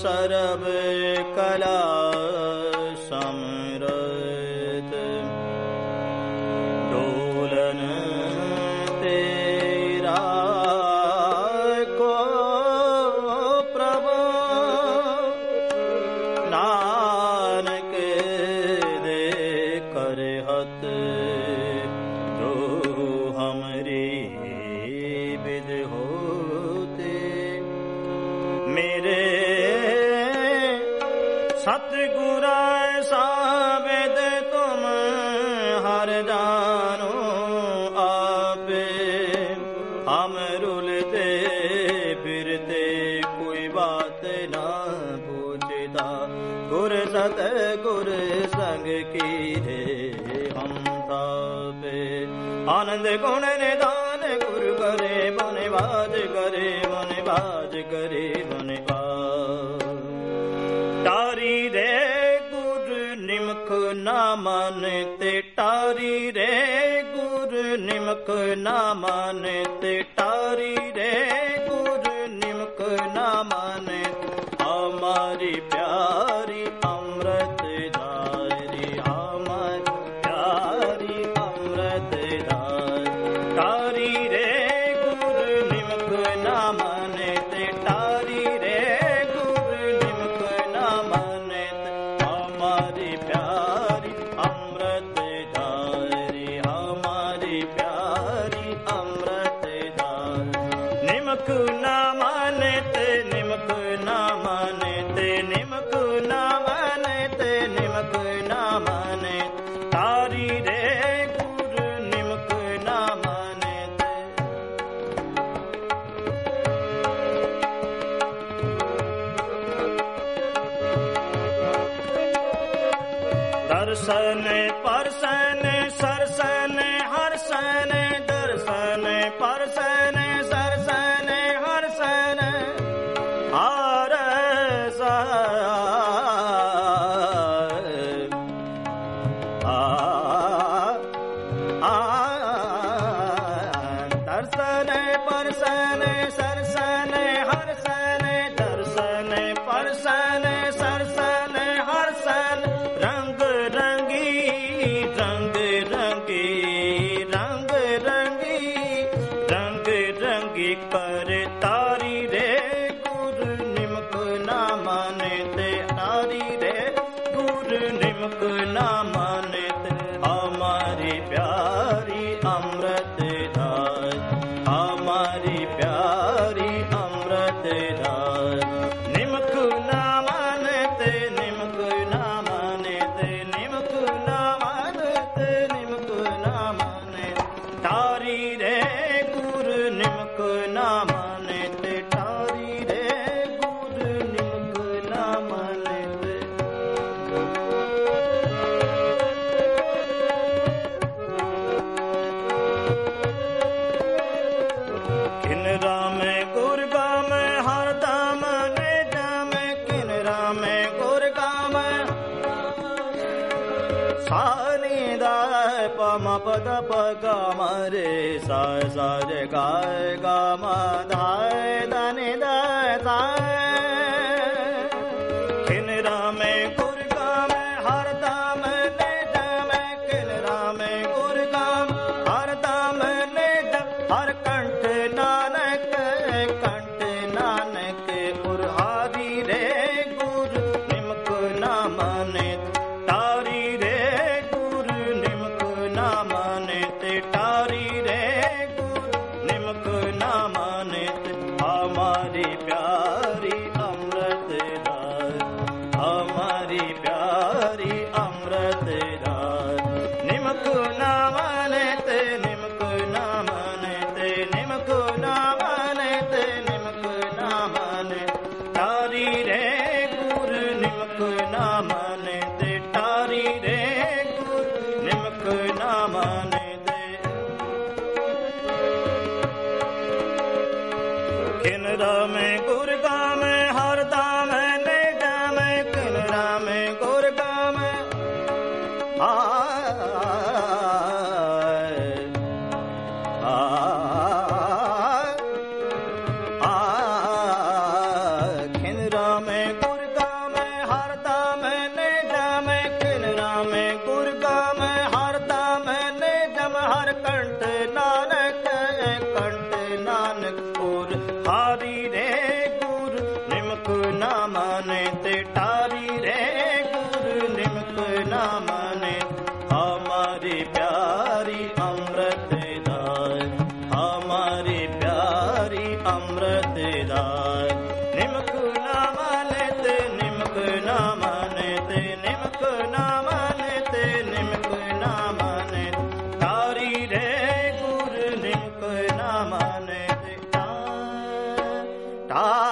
ਸਰਬ ਕਲਾ ਸਮਰਤ ਡੋਲਨ ਤੇਰਾ ਕੋ ਪ੍ਰਭ ਨਾਨਕ ਦੇ ਕਰਹਤ ਜੋ ਹਮਰੀ ਬਿਦ ਹੋਤੇ ਮੇਰੇ ਸਤਿਗੁਰ ਸਾਬਿਦ ਤੁਮ ਹਰ ਜਾਨੋ ਆਪੇ ਹਮ ਰੁਲਤੇ ਫਿਰਤੇ ਕੋਈ ਬਾਤ ਨਾ ਪੁੱਛਦਾ ਗੁਰ ਸਤਿਗੁਰ ਸੰਗ ਕੀਰੇ ਹਮ ਤਾਪੇ ਆਨੰਦ ਗੁਣ ਨਿਦਾਨ ਗੁਰ ਕਰੇ ਬਨੇ ਬਾਜ ਕਰੇ ਬਨੇ ਬਾਜ ਕਰੇ ਬਨੇ ਬਾਜ ਟਾਰੀ ਰੇ ਗੁਰ ਨਿਮਕ ਨਾ ਮਾਨੇ ਤੇ ਟਾਰੀ ਰੇ ਗੁਰ ਨਿਮਕ ਨਾ ਮਾਨੇ ਤੇ ਟਾਰੀ ਰੇ ਗੁਰ ਨਿਮਕ ਨਾ ਮਾਨੇ ਹਮਾਰੀ ਪਿਆਰੀ ਅੰਮ੍ਰਿਤ ਧਾਰੀ ਹਮਾਰੀ ਪਿਆਰੀ ਅੰਮ੍ਰਿਤ ਧਾਰੀ ਟਾਰੀ ਰੇ ਗੁਰ ਨਿਮਕ ਨਾ ਮਾਨੇ ਤੇ ਟਾਰੀ ਰੇ ਗੁਰ ਨਿਮਕ ਨਾ ਮਾਨੇ ਤੇ ਹਮਾਰੀ ਪਿਆਰੀ ਅੰਮ੍ਰਿਤ ਧਾਰੀ ਹਮਾਰੀ ਪਿਆਰੀ ਅੰਮ੍ਰਿਤ ਧਾਰੀ ਨਿਮਕ ਨਾ ਮਾਨੇ ਤੇ ਨਿਮਕ ਨਾ ਮਾਨੇ ਤੇ ਨਿਮਕ ਨਾ ਮਾਨੇ ਤੇ ਨਿਮਕ ਨਾ ਮਾਨੇ ਤਾਰੀ ਰੇ ਗੁਰ ਨਿਮਕ ਨਾ ਮਾਨੇ ਤੇ ਦਰਸ਼ਨ ਪਰਸਨ ਸਰਸਨ ਹਰਸਨ ਦਰਸ਼ਨ ਪਰਸਨ ਸਰਸਨ ਹਰਸਨ ਹਰ ਦਰਸ਼ਨ ਪਰਸਨ ਸਰਸਨ ਹਰਸਨ ਦਰਸ਼ਨ ਪਰਸਨ ਸਰਸਨ ਹਰਸਨ ਰੰਗ ਰੰਗੀ ਰੰਗ ਰੰਗੀ ਰੰਗ ਰੰਗੀ ਰੰਗ ਰੰਗੀ ਕਰ ਤਾਰੀ ਰੇ ਗੁਰ ਨਿਮਕ ਨਾ ਮਾਨੇ ਤੇ ਤਾਰੀ ਰੇ ਗੁਰ ਨਿਮਕ ਨਾ ਮਾਨੇ ਤੇ ਹਮਾਰੀ ਪਿਆਰੀ ਅੰਮ੍ਰਿਤ ਧਾਰ ਹਮਾਰੀ ਪਿਆਰੀ ਅੰਮ੍ਰਿਤ ਧਾਰ ਨਿਮਕ ਨਾ ਮਾਨੇ ਤੇ ਨਿਮਕ ਨਾ ਮਾਨੇ ਤੇ ਨਿਮਕ ਨਾ ਮਾਨੇ ਤੇ ਨਿਮਕ ਨਾ ਮਾਨੇ ਤਾਰੀ ਰੇ ਗੁਰ ਨਿਮਕ ਨਾ ਮਾਨੇ ਤੇ ਤਾਰੀ ਰੇ ਗੁਰ ਨਿਮਕ ਨਾ ਮਾਨੇ ਤੇ ਕਿਨ ਰਾਮੇ ਗੁਰ ਗਾਮੇ ਹਰ ਦਾਮ ਨੇ ਜਾਮੇ ਕਿਨ ਰਾਮੇ ਗੁਰ ਗਾਮੇ ਸਾਨੀ ਦਾ ਪਮ ਪਦ ਪਗਾ ਮਰੇ ਸਾ ਸਾ ਜੇ ਗਾਏ ਗਾ ਮਾ ਧਾਏ ਦਾਨੇ ਦਾ ਕਿਨ ਰਾਮੇ ਗੁਰ ਗਾਮੇ ਹਰ ਦਾਮ ਨੇ ਜਾਮੇ ਕਿਨ ਰਾਮੇ ਗੁਰ ਗਾਮ ਹਰ ਦਾਮ ਨੇ ਹਰ ਕੰਠ ਨਾਨਕ ਗੁਰ ਹਾਰੀ ਰੇ ਗੁਰ ਨਿਮਕ ਨਾ ਮਾਨੇ ਤਾਰੀ ਰੇ ਗੁਰ ਨਿਮਕ ਨਾ ਮਾਨੇ ਤੇ ਤਾਰੀ ਰੇ ਗੁਰ ਨਿਮਕ ਨਾ ਮਾਨੇ ਤੇ ਹਮਾਰੀ ਪਿਆਰੀ ਅੰਮ੍ਰਿਤ ਧਾਰ ਹਮਾਰੀ ਪਿਆਰੀ ਅੰਮ੍ਰਿਤ ਧਾਰ ਨਿਮਕ ਨਾ ਮਾਨੇ ਤੇ ਨਿਮਕ ਨਾ ਮਾਨੇ ਤੇ ਨਿਮਕ ਨਾ ਮਾਨੇ ਤੇ ਨਿਮਕ ਨਾ ਮਾਨੇ ਤਾਰੀ ਰੇ ਗੁਰ ਨਿਮਕ ਨਾ ਮਾਨੇ ਤੇ ਤਾਰੀ ਰੇ ਗੁਰ ਨਿਮਕ ਨਾ ਮਾਨੇ ਤੇ ਕਿਨ ਰਾਮੇ ਗੁਰ ਗਾਮੇ ਹਰ ਦਾਮੇ ਨੇ ਜਾਮੇ ਕਿਨ ਰਾਮੇ ਗੁਰ ਗਾਮੇ ਖਿਨ ਰਾਮੇ ਗੁਰ ਮਾਨੇ ਤੇ ਟਾਰੀ ਰੇ ਗੁਰ ਨਿਮਕ ਨਾ ਮਾਨੇ। ਹਮਾਰੀ ਪਿਆਰੀ ਅੰਮ੍ਰਿਤ ਦਾਇ, ਹਮਾਰੀ ਪਿਆਰੀ ਅੰਮ੍ਰਿਤ ਦਾਇ। ਨਿਮਕ ਨਾ ਮਾਨੇ ਤੇ ਨਿਮਕ ਨਾ ਮਾਨੇ ਤੇ ਨਿਮਕ ਨਾ ਮਾਨੇ ਤੇ ਨਿਮਕ ਨਾ ਮਾਨੇ। ਟਾਰੀ ਰੇ ਗੁਰ ਨਿਮਕ ਨਾ ਮਾਨੇ ਤੇ ਟਾਰੀ